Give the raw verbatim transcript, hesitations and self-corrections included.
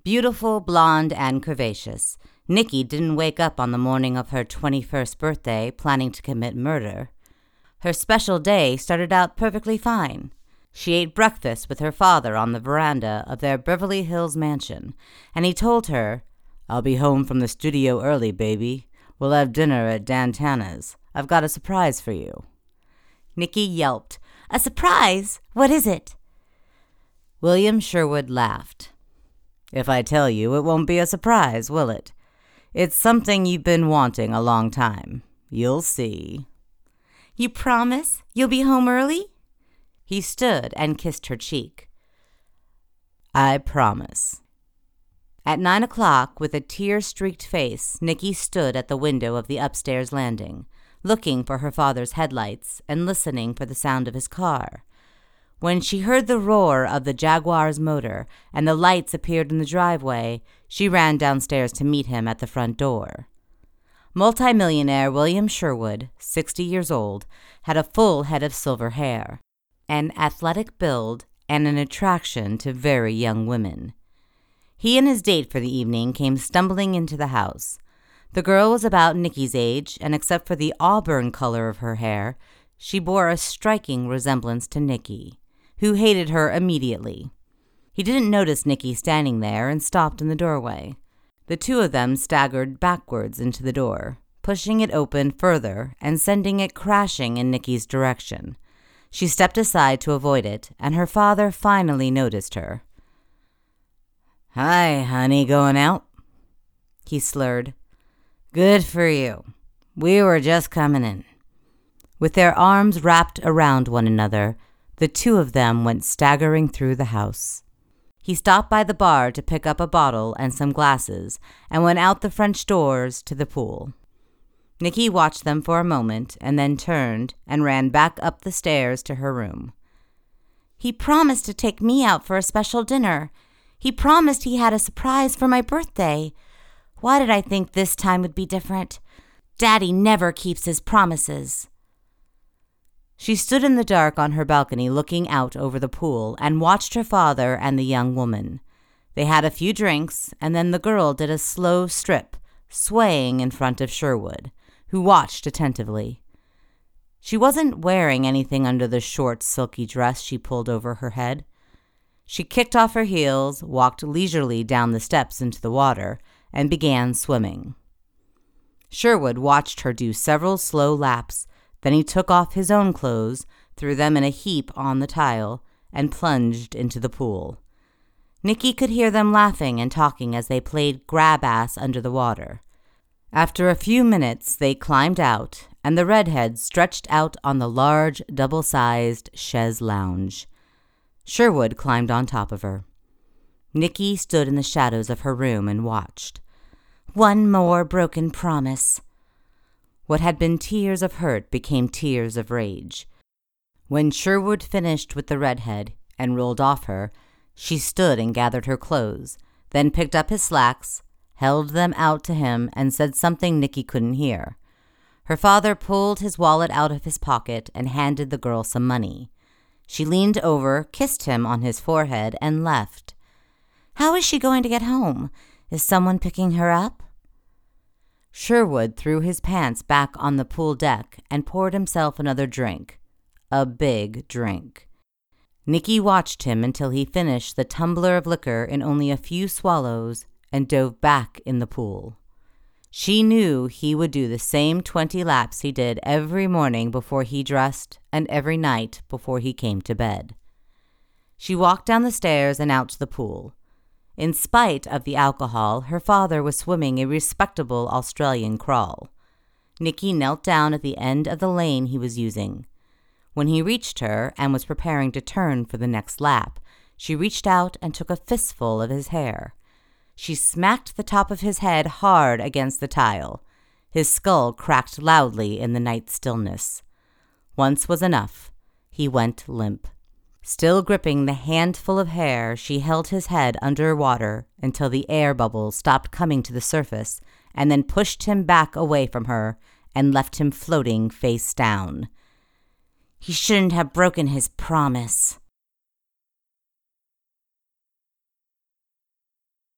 Beautiful, blonde, and curvaceous, Nikki didn't wake up on the morning of her twenty-first birthday planning to commit murder. Her special day started out perfectly fine. She ate breakfast with her father on the veranda of their Beverly Hills mansion, and he told her, "I'll be home from the studio early, baby. We'll have dinner at Dan Tana's. I've got a surprise for you." Nikki yelped, "A surprise? What is it?" William Sherwood laughed. "If I tell you, it won't be a surprise, will it? It's something you've been wanting a long time. You'll see." "You promise you'll be home early?" He stood and kissed her cheek. "I promise." At nine o'clock, with a tear-streaked face, Nikki stood at the window of the upstairs landing, looking for her father's headlights and listening for the sound of his car. When she heard the roar of the Jaguar's motor and the lights appeared in the driveway, she ran downstairs to meet him at the front door. Multimillionaire William Sherwood, sixty years old, had a full head of silver hair, an athletic build, and an attraction to very young women. He and his date for the evening came stumbling into the house. The girl was about Nikki's age, and except for the auburn color of her hair, she bore a striking resemblance to Nikki, who hated her immediately. He didn't notice Nikki standing there and stopped in the doorway. The two of them staggered backwards into the door, pushing it open further and sending it crashing in Nikki's direction. She stepped aside to avoid it, and her father finally noticed her. "Hi, honey, going out?" he slurred. "Good for you. We were just coming in." With their arms wrapped around one another, the two of them went staggering through the house. He stopped by the bar to pick up a bottle and some glasses and went out the French doors to the pool. Nikki watched them for a moment and then turned and ran back up the stairs to her room. "He promised to take me out for a special dinner. He promised he had a surprise for my birthday. Why did I think this time would be different? Daddy never keeps his promises." She stood in the dark on her balcony looking out over the pool and watched her father and the young woman. They had a few drinks, and then the girl did a slow strip, swaying in front of Sherwood, who watched attentively. She wasn't wearing anything under the short, silky dress she pulled over her head. She kicked off her heels, walked leisurely down the steps into the water, and began swimming. Sherwood watched her do several slow laps. Then he took off his own clothes, threw them in a heap on the tile, and plunged into the pool. Nikki could hear them laughing and talking as they played grab-ass under the water. After a few minutes, they climbed out, and the redhead stretched out on the large, double-sized chaise lounge. Sherwood climbed on top of her. Nikki stood in the shadows of her room and watched. One more broken promise. What had been tears of hurt became tears of rage. When Sherwood finished with the redhead and rolled off her, she stood and gathered her clothes, then picked up his slacks, held them out to him, and said something Nikki couldn't hear. Her father pulled his wallet out of his pocket and handed the girl some money. She leaned over, kissed him on his forehead, and left. How is she going to get home? Is someone picking her up? Sherwood threw his pants back on the pool deck and poured himself another drink. A big drink. Nikki watched him until he finished the tumbler of liquor in only a few swallows and dove back in the pool. She knew he would do the same twenty laps he did every morning before he dressed and every night before he came to bed. She walked down the stairs and out to the pool. In spite of the alcohol, her father was swimming a respectable Australian crawl. Nikki knelt down at the end of the lane he was using. When he reached her and was preparing to turn for the next lap, she reached out and took a fistful of his hair. She smacked the top of his head hard against the tile. His skull cracked loudly in the night stillness. Once was enough. He went limp. Still gripping the handful of hair, she held his head under water until the air bubbles stopped coming to the surface, and then pushed him back away from her and left him floating face down. He shouldn't have broken his promise.